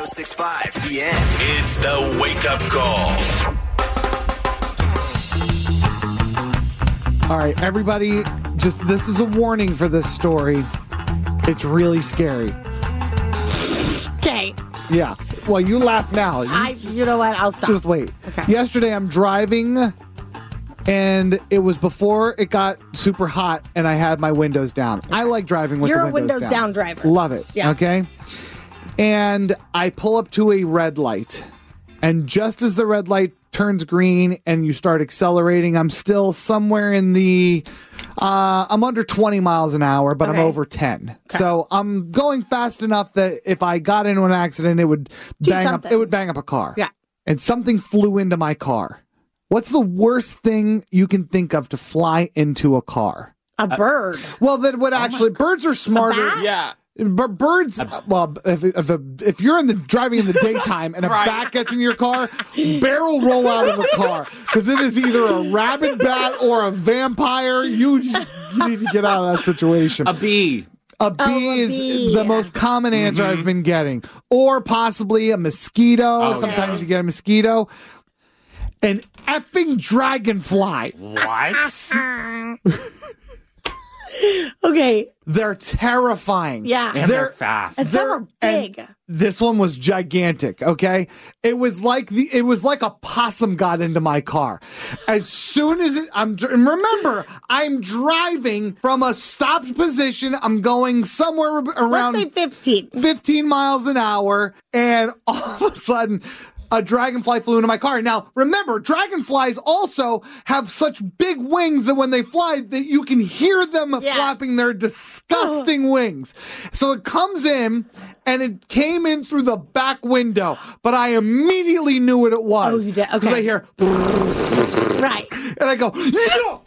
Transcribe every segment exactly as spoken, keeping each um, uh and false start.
oh six point five The End. It's the Wake Up Call. All right, everybody, just this is a warning for this story. It's really scary. Okay. Yeah. Well, you laugh now. You, I, you know what? I'll stop. just wait. Okay. Yesterday, I'm driving, and it was before it got super hot, and I had my windows down. I like driving with You're the a windows, windows down driver. Love it. Yeah. Okay. And I pull up to a red light, and just as the red light turns green and you start accelerating, I'm still somewhere in the, uh, I'm under twenty miles an hour, but Okay. I'm over ten. So I'm going fast enough that if I got into an accident, it would Do bang something. up, it would bang up a car. Yeah. And something flew into my car. What's the worst thing you can think of to fly into a car? A bird. Well, that would actually, birds are smarter. bat? Yeah. But birds, well, if if, a, if you're in the driving in the daytime and a Right. bat gets in your car, barrel roll out of the car because it is either a rabid bat or a vampire. You, just, you need to get out of that situation. A bee. A bee Oh, a is bee. the most common answer I've been getting, or possibly a mosquito. Oh, Sometimes yeah. you get a mosquito. An effing dragonfly. What? Okay. They're terrifying. Yeah. And they're They're- fast. And some are and big. This one was gigantic, okay? It was like the it was like a possum got into my car. As soon as it I'm dr- and remember, I'm driving from a stopped position. I'm going somewhere around Let's say fifteen. fifteen miles an hour, and all of a sudden a dragonfly flew into my car. Now, remember, dragonflies also have such big wings that when they fly, that you can hear them Yes. flapping their disgusting wings. So it comes in, and it came in through the back window, but I immediately knew what it was. Oh, you did? Because Okay. I hear, Right. and I go, no!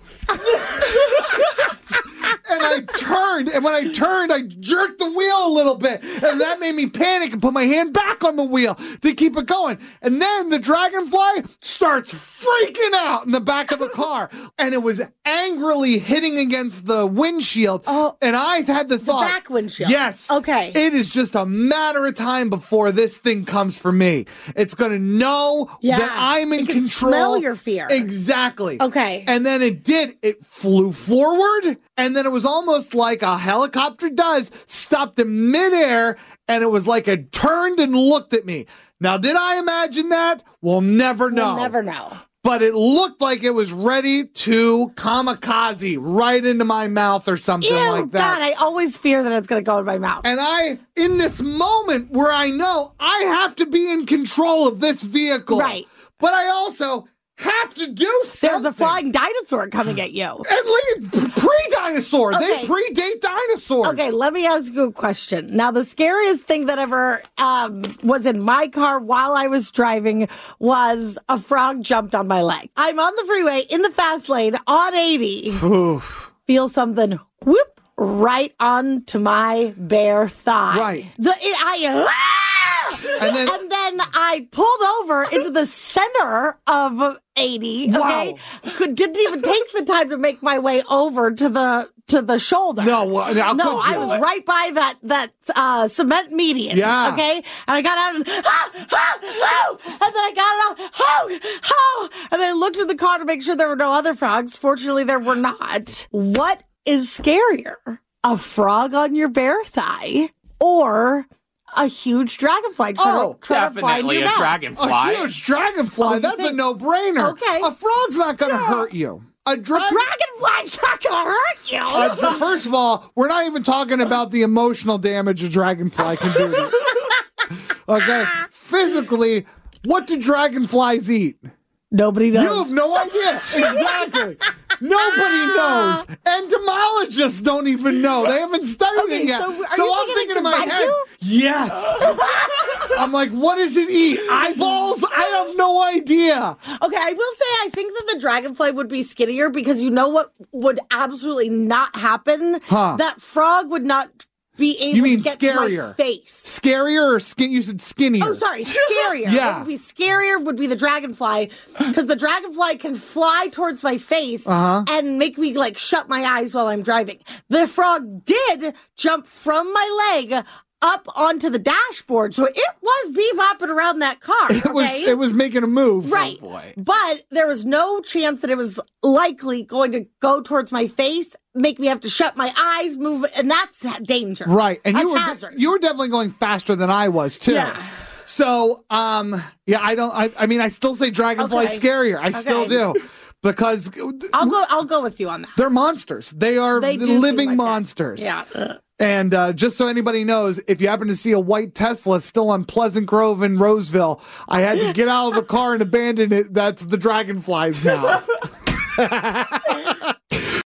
And I turned, and when I turned, I jerked the wheel a little bit, and that made me panic and put my hand back on the wheel to keep it going. And then the dragonfly starts freaking out in the back of the car, and it was angrily hitting against the windshield. Oh. And I had the thought, back windshield. Yes. Okay. It is just a matter of time before this thing comes for me. It's going to know Yeah. that I'm in It can control. smell your fear. Exactly. Okay. And then it did. It flew forward, and then it was almost like a helicopter does, stopped in midair, and it was like it turned and looked at me. Now, did I imagine that? We'll never know. We'll never know. But it looked like it was ready to kamikaze right into my mouth or something Ew, like that. God, I always fear that it's going to go in my mouth. And I, in this moment where I know I have to be in control of this vehicle. Right. But I also have to do something. There's a flying dinosaur coming at you. At least pre-dinosaur. Okay. They predate dinosaurs. Okay, let me ask you a question. Now, the scariest thing that ever um, was in my car while I was driving was a frog jumped on my leg. I'm on the freeway in the fast lane on eighty. Feel something whoop right onto my bare thigh. Right. The it, I. And then- and then I pulled over into the center of eighty. Okay, Wow. Could didn't even take the time to make my way over to the to the shoulder. No, well, how no, could you? I was right by that that uh, cement median. Yeah. Okay, and I got out and ah, ah, oh, and then I got out. Oh, oh, and then I looked at the car to make sure there were no other frogs. Fortunately, there were not. What is scarier, a frog on your bare thigh or a huge dragonfly trying Oh, to, trying to fly in Definitely your a mouth? dragonfly. A huge dragonfly. Oh, you That's a think- no-brainer. Okay. A frog's not going to hurt you. A, dra- A dragonfly's not going to hurt you. a dra- First of all, we're not even talking about the emotional damage a dragonfly can do to you. Okay? Physically, what do dragonflies eat? Nobody knows. You have no idea. Exactly. Nobody knows. Entomologists don't even know. They haven't studied Okay, it yet. so are you I'm thinking thinking it in my can bite head, you? yes. I'm like, what does it eat? Eyeballs? I have no idea. Okay, I will say I think that the dragonfly would be skinnier because you know what would absolutely not happen? Huh. That frog would not be able You mean to get scarier? to my face. Scarier or skin? You said skinnier. Oh, sorry, scarier. Yeah. What would be scarier would be the dragonfly because the dragonfly can fly towards my face Uh-huh. and make me like shut my eyes while I'm driving. The frog did jump from my leg up onto the dashboard. So it was bebopping around that car. It was okay? it was making a move. Right. Oh, boy. But there was no chance that it was likely going to go towards my face, make me have to shut my eyes, move, and that's danger. Right. And that's you were hazard. you were definitely going faster than I was too. Yeah. So, um, yeah, I don't. I, I mean, I still say Dragonfly Okay. scarier. I Okay. still do, because I'll go. I'll go with you on that. they're monsters. They are They do seem living like that. monsters. Yeah. And uh, just so anybody knows, if you happen to see a white Tesla still on Pleasant Grove in Roseville, I had to get out of the car and abandon it. That's the Dragonflies now.